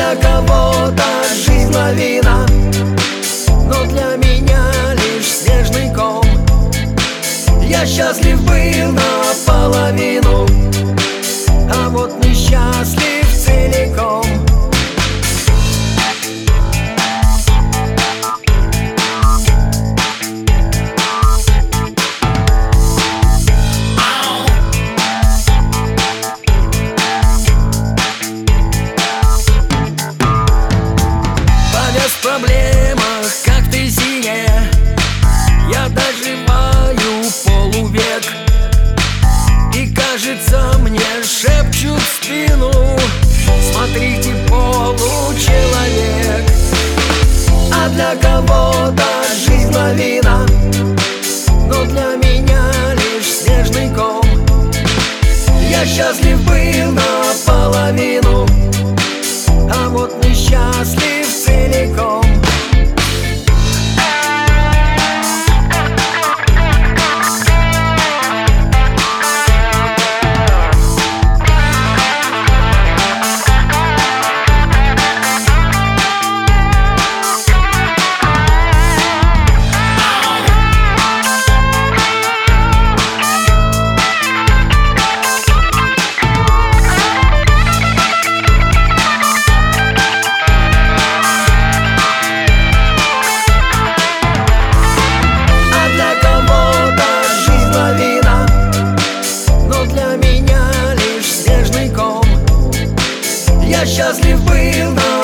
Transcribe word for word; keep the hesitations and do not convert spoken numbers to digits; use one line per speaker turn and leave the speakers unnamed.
для кого-то жизнь лавина, но для меня лишь снежный ком. Я счастлив был наполовину, а вот несчастлив целиком. В проблемах, как ты синяя, я доживаю полувек. И кажется, мне шепчут в спину: смотрите, получеловек. А для кого-то жизнь лавина, но для меня лишь снежный ком. Я счастлив был наполовину, а вот несчастлив целиком. Я счастлив был, но